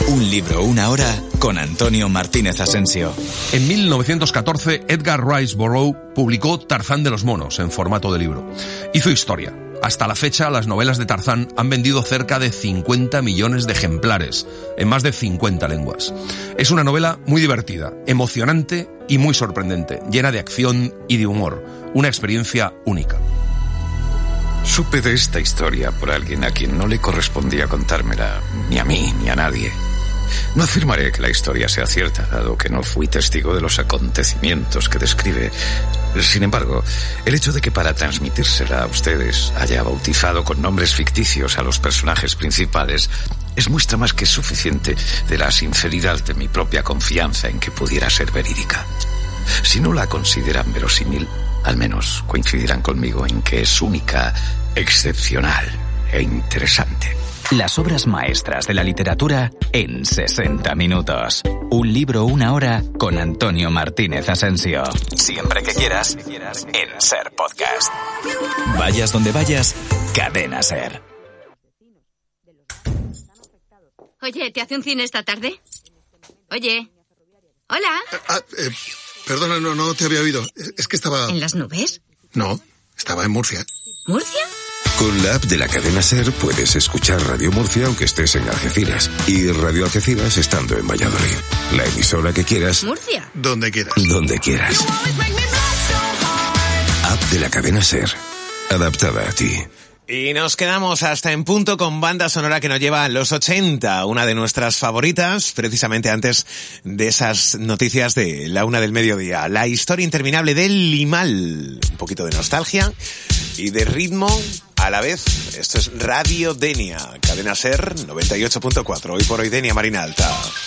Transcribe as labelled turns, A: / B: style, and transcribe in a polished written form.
A: Un libro, una hora, con Antonio Martínez Asensio.
B: En 1914, Edgar Rice Burroughs publicó Tarzán de los monos en formato de libro. Hizo historia. Hasta la fecha, las novelas de Tarzán han vendido cerca de 50 millones de ejemplares, en más de 50 lenguas. Es una novela muy divertida, emocionante y muy sorprendente, llena de acción y de humor. Una experiencia única.
C: Supe de esta historia por alguien a quien no le correspondía contármela, ni a mí, ni a nadie. No afirmaré que la historia sea cierta, dado que no fui testigo de los acontecimientos que describe. Sin embargo, el hecho de que para transmitírsela a ustedes haya bautizado con nombres ficticios a los personajes principales es muestra más que suficiente de la sinceridad de mi propia confianza en que pudiera ser verídica. Si no la consideran verosímil, al menos coincidirán conmigo en que es única, excepcional e interesante.
A: Las obras maestras de la literatura en 60 minutos. Un libro, una hora, con Antonio Martínez Asensio. Siempre que quieras, en SER Podcast. Vayas donde vayas, Cadena SER.
D: Oye, ¿te hace un cine esta tarde? Oye. Hola.
E: Perdona, no te había oído. Es que estaba...
D: ¿En las nubes?
E: No, estaba en Murcia.
D: ¿Murcia?
F: Con la app de la cadena SER puedes escuchar Radio Murcia aunque estés en Algeciras y Radio Algeciras estando en Valladolid. La emisora que quieras.
D: ¿Murcia?
E: Donde quieras.
F: Donde quieras. App de la cadena SER. Adaptada a ti.
G: Y nos quedamos hasta en punto con banda sonora que nos lleva a los 80, una de nuestras favoritas, precisamente antes de esas noticias de la 1 del mediodía. La historia interminable del Limal. Un poquito de nostalgia y de ritmo a la vez. Esto es Radio Denia, Cadena SER 98.4. Hoy por hoy Denia Marina Alta.